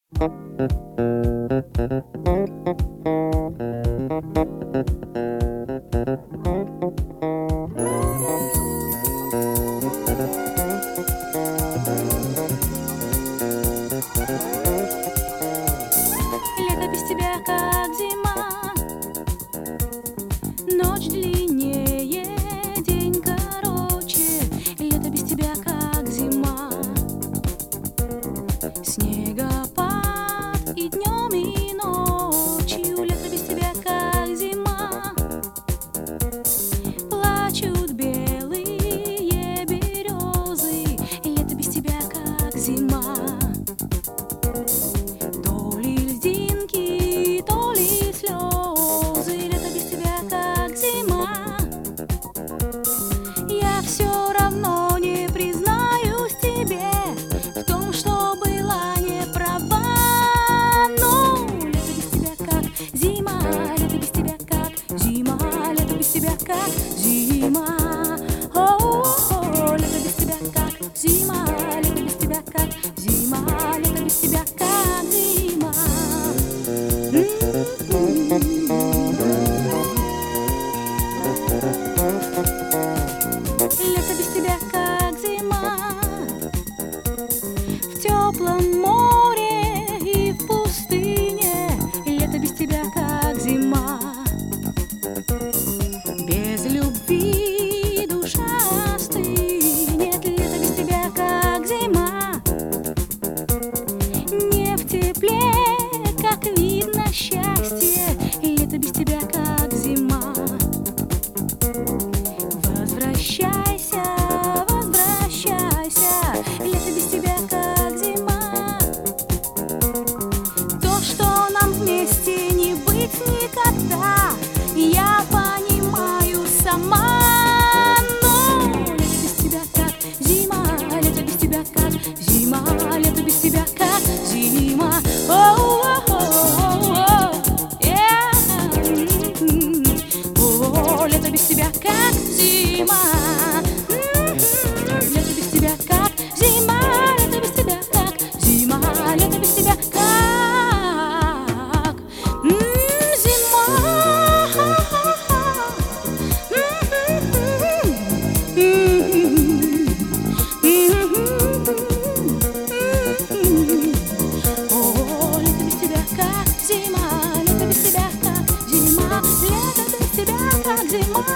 Лето без тебя как зима, ночь длиннее, день короче. Лето без тебя как зима, снегопад и днем, и ночью. Лето без тебя как зима, плачут белые березы. Лето без тебя как зима, то ли льдинки, то ли слезы. Лето без тебя как зима, я все равно не признаюсь тебе в том, что была не права. Но лето без тебя как зима, лето без тебя как зима, лето без тебя как зима. О, лето без тебя как зима, лето без тебя как зима, лето без тебя как зима. Лето без тебя как зима, в теплом море и в пустыне. Лето без тебя как зима, без любви душа остынет. Лето без тебя как зима, не в тепле, как видно счастье. Лето без тебя как зима. Возвращайся, возвращайся, лето без тебя как зима. То, что нам вместе не быть никогда, я понимаю сама. Но лето без тебя как зима, лето без тебя как зима, лето без тебя как зима. Лето без тебя как зима, лето без тебя как зима, лето без тебя как зима, лето без тебя как зима. О, лето без тебя как зима, лето без тебя как зима, лето без тебя как зима.